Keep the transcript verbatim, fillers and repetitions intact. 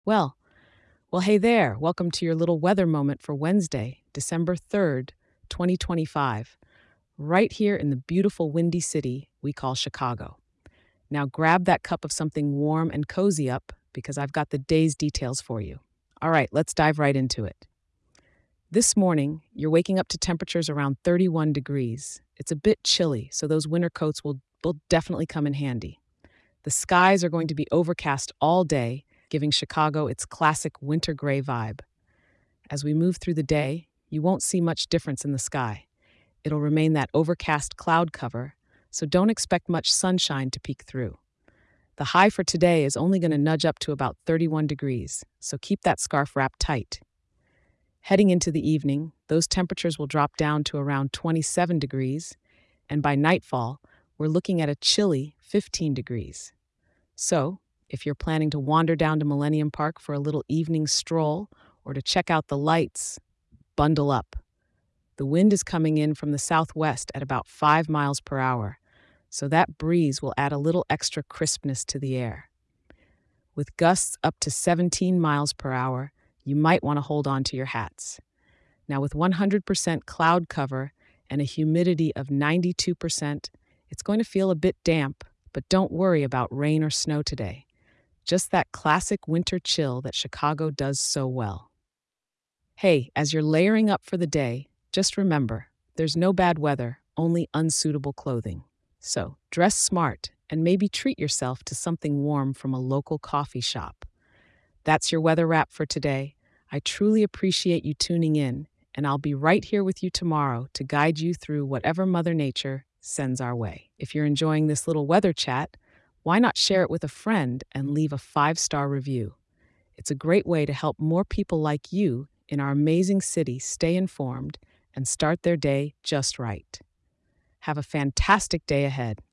Well, well, hey there. Welcome to your little weather moment for Wednesday, December third, twenty twenty-five, right here in the beautiful windy city we call Chicago. Now grab that cup of something warm and cozy up because I've got the day's details for you. All right, let's dive right into it. This morning, you're waking up to temperatures around thirty-one degrees. It's a bit chilly, so those winter coats will, will definitely come in handy. The skies are going to be overcast all day, giving Chicago its classic winter gray vibe. As we move through the day, you won't see much difference in the sky. It'll remain that overcast cloud cover, so don't expect much sunshine to peek through. The high for today is only going to nudge up to about thirty-one degrees, so keep that scarf wrapped tight. Heading into the evening, those temperatures will drop down to around twenty-seven degrees, and by nightfall, we're looking at a chilly fifteen degrees. So, if you're planning to wander down to Millennium Park for a little evening stroll or to check out the lights, bundle up. The wind is coming in from the southwest at about five miles per hour, so that breeze will add a little extra crispness to the air. With gusts up to seventeen miles per hour, you might want to hold on to your hats. Now, with one hundred percent cloud cover and a humidity of ninety-two percent, it's going to feel a bit damp, but don't worry about rain or snow today. Just that classic winter chill that Chicago does so well. Hey, as you're layering up for the day, just remember, there's no bad weather, only unsuitable clothing. So, dress smart and maybe treat yourself to something warm from a local coffee shop. That's your weather wrap for today. I truly appreciate you tuning in, and I'll be right here with you tomorrow to guide you through whatever Mother Nature sends our way. If you're enjoying this little weather chat, why not share it with a friend and leave a five-star review? It's a great way to help more people like you in our amazing city stay informed and start their day just right. Have a fantastic day ahead.